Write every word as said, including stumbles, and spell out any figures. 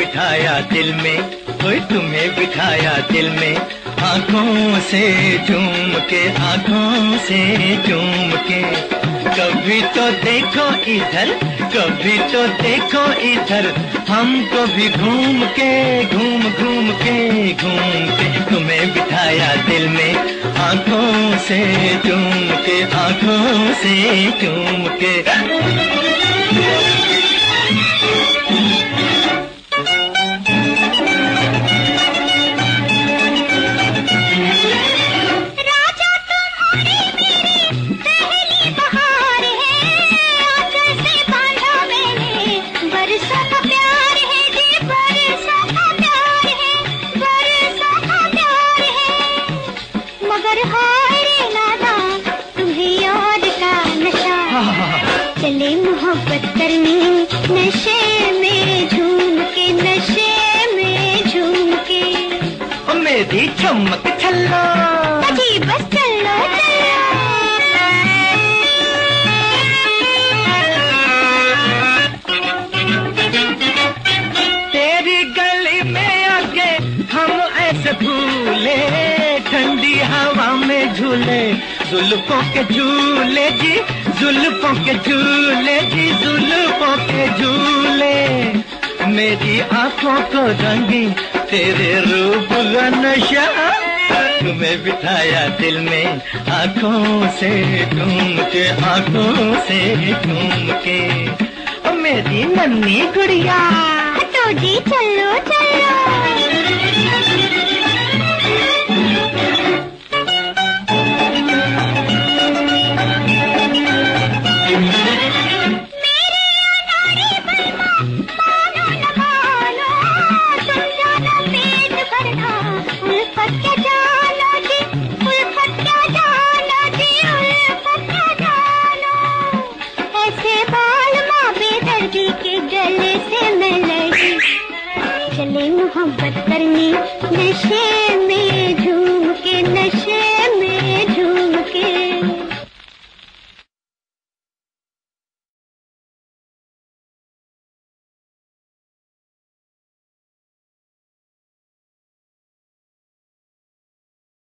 बिठाया दिल में, कोई तुम्हें बिठाया दिल में, आंखों से झूम के, आंखों से झूम के। कभी तो देखो इधर, कभी तो देखो इधर, हमको भी घूम के, घूम घूम के, घूम के। तुम्हें बिठाया दिल में, आंखों से झूम के, आंखों से झूम के। चले मोहब्बत करनी नशे में झूम के, नशे में झूम के। ओ मेरी चमक छल्लो, अजी बस चलो चलो। तेरी गली में आके हम ऐसे भूले, ठंडी हवा में झूले, जुल्फों के झूले जी, जुल्फों के झूले जी, जुल्फों के झूले। मेरी आंखों को रंगी तेरे रूप का नशा, तुम्हें बिठाया दिल में, आंखों से झूम के, आंखों से झूम के। ओ मेरी नन्ही गुड़िया, तो जी चलो चलो। चले मोहब्बत करनी नशे में झूम